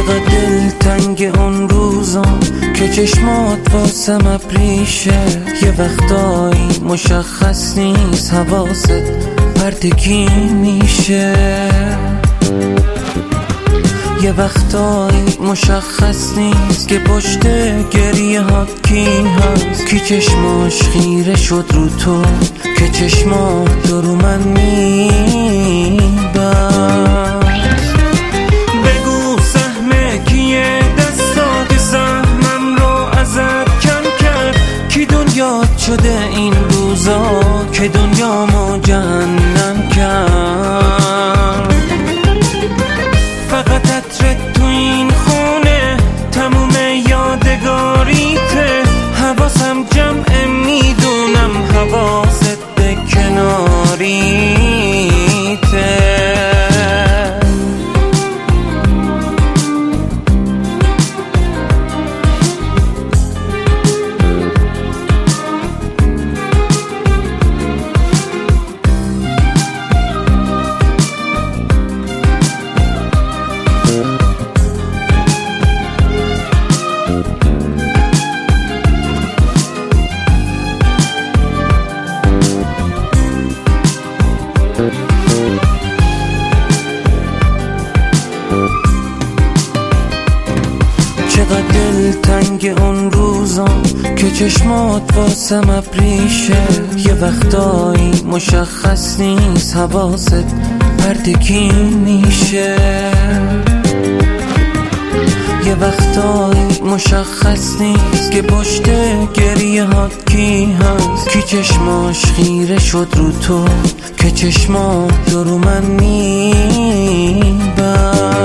چقدر دلتنگ اون روزم که چشمات واسم ابریشه. یه وقتایی مشخص نیست حواست پرتگی میشه. یه وقتایی مشخص نیست که پشت گریه ها کی هست. کی چشماش خیره شد رو تو که چشمات رو من میبست. بگو سهم کیه دستات سهمم رو ازت کم کرد. کی دنیات شده این روزا که دنیامو جهنم کرد. فقط عطرت تو این خونه تموم یادگاریته. حواسم جمعه میدونم حواست به کناریته. چقدر دلتنگ اون روزم که چشمات واسم ابریشه. یه وقتایی مشخص نیست حواست پرتگی میشه. یه وقتایی مشخص نیست که پشت گریه ها کی هست. کی چشماش خیره شد رو تو که چشمات رو من میبست.